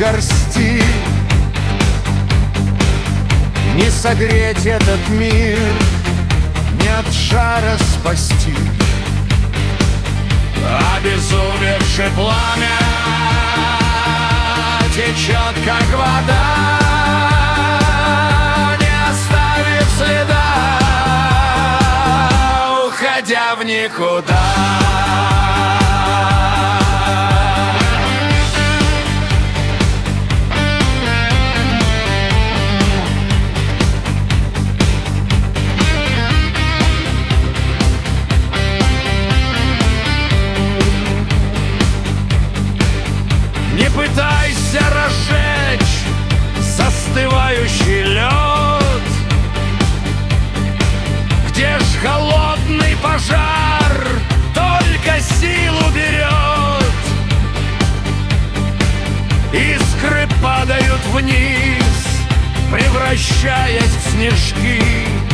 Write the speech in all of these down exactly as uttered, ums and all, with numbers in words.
горсти. Не согреть этот мир, не от жара спасти. Обезумевшее пламя течет, как вода, не оставив следа, уходя в никуда. Не пытайся разжечь застывающий лед, где ж холодный пожар только силу берет. Искры падают вниз, превращаясь в снежки,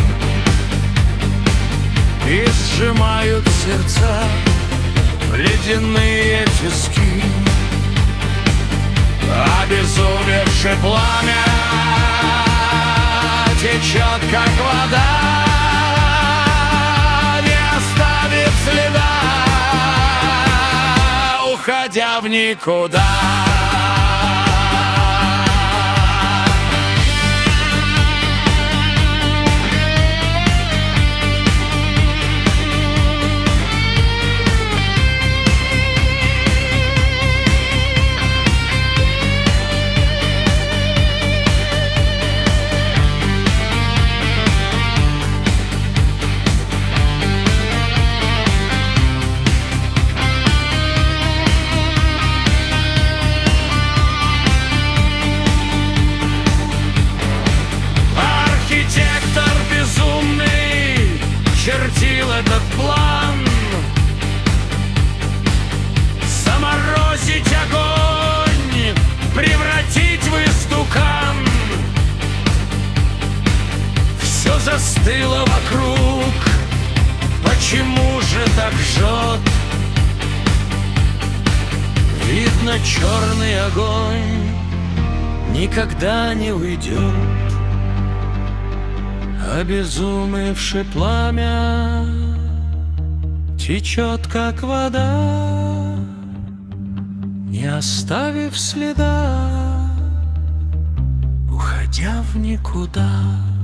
и сжимают сердца в ледяные тиски. Обезумевшее пламя течет, как вода, не оставив следа, уходя в никуда. Чертил этот план заморозить огонь, превратить в истукан. Все застыло вокруг, почему же так жжет? Видно, черный огонь никогда не уйдет. Обезумевшее пламя течет, как вода, не оставив следа, уходя в никуда.